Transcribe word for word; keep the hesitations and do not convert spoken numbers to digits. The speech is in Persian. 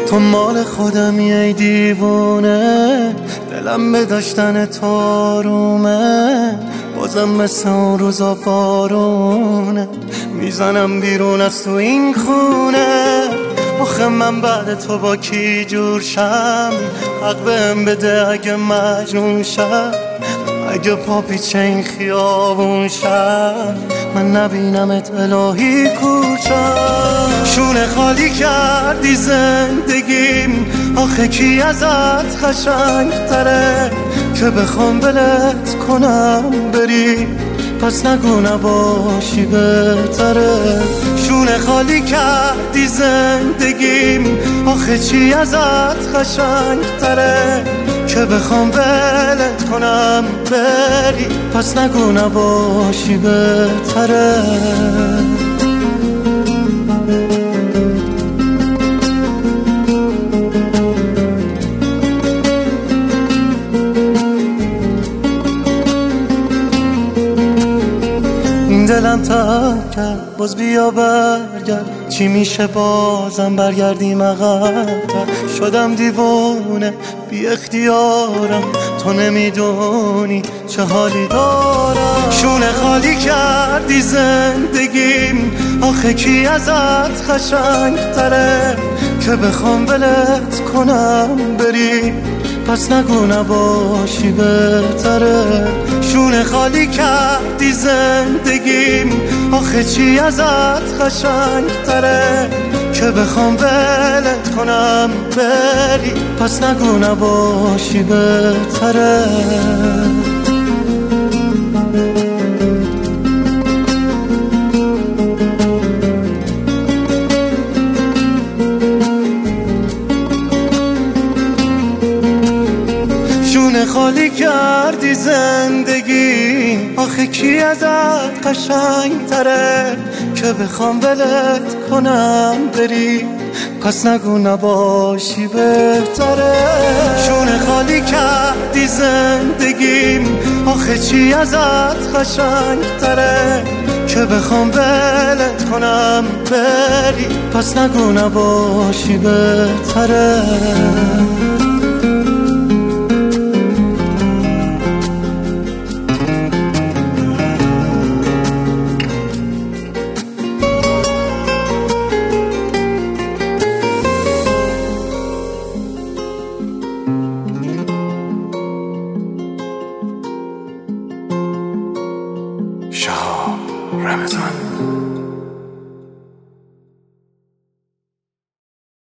تو مال خودمی ای دیوونه، دلم به داشتن تو آرومه. بازم مثل اون روزا بارونه، میزنم بیرون از تو این خونه. آخه من بعد تو با کی جور شم؟ حق بهم بده اگه مجنون شم، اگه پا پیچه این خیابون شم، من نبینمت الهی کورشم. شونه خالی کردی زندگیم، آخه کی ازت قشنگ تره که بخوام ولت کنم بری، پس نگو نباشی بهتره. شونه خالی کردی زندگیم، آخه چی ازت قشنگ تره که بخوام ولت کنم بری، پس نگو نباشی بهتره. دلم تب کرد باز بیا برگرد، چی میشه بازم بردیم عقب‌تر؟ شدم دیوونه بی اختیارم، تو نمیدونی چه حالی دارم. شونه خالی کردی زندگیم، آخه کی ازت قشنگ تره که بخوام ولت کنم بری، پس نگو نباشی بهتره. شونه خالی کردی زندگیم، آخه چی ازت قشنگ تره که بخوام ولت کنم بری، پس نگو نباشی بهتره. شونه خالی کردی زندگی، آخه کی ازت قشنگ تره که بخوام ولت کنم بری، پس نگو نباشی بهتره. شونه خالی کردی زندگیم، آخه چی ازت قشنگ تره که بخوام ولت کنم بری، پس نگو نباشی بهتره. شهاب رمضان.